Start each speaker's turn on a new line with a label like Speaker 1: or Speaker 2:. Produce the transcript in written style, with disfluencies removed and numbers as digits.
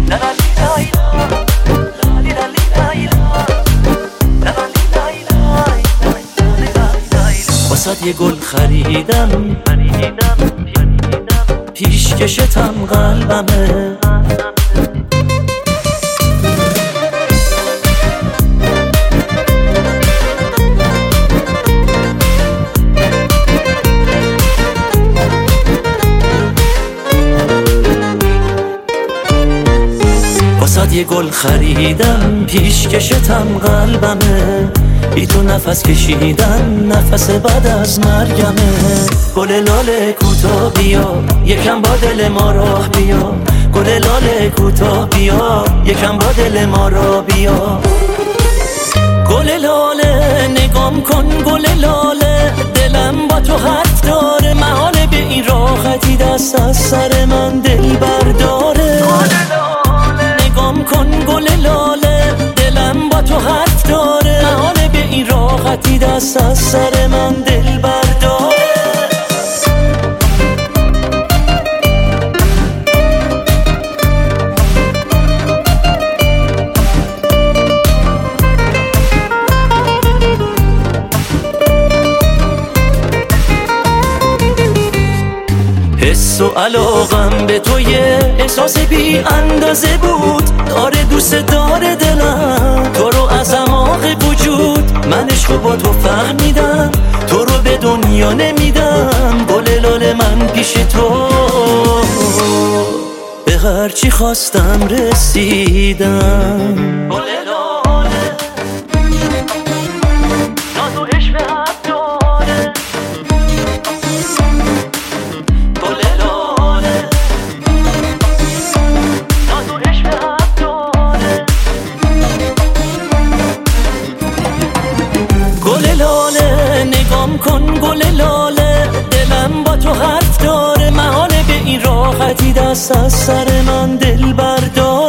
Speaker 1: واسه یه گل خریدم پیشکشتم قلبمه واسه یه گل خریدم پیشکشتم قلبمه بی تو نفس کشیدن نفس بعد از مرگمه گل لاله کوتاه بیا یکم با دل ما راه بیا گل لاله کوتاه بیا یکم با دل ما راه بیا گل لاله نگام کن گل لاله دلم با تو حرف داره محاله به این راحتی دست از سر من دل برداره نگام کن گل لاله دلم با تو حرف داره محاله به این راحتی دست از سر من دل برداره حس و علاقم به تو یه احساس بی اندازه بود داره دوست داره دلم تو رو از اعماق وجود من عشقو با تو فهمیدم تو رو به دنیا نمیدم گل لاله من پیش تو به هرچی خواستم رسیدم گل لاله ناز و عشق حق داره نگام کن گل لاله دلم با تو حرف داره محاله به این راحتی دست از سر من دل برداره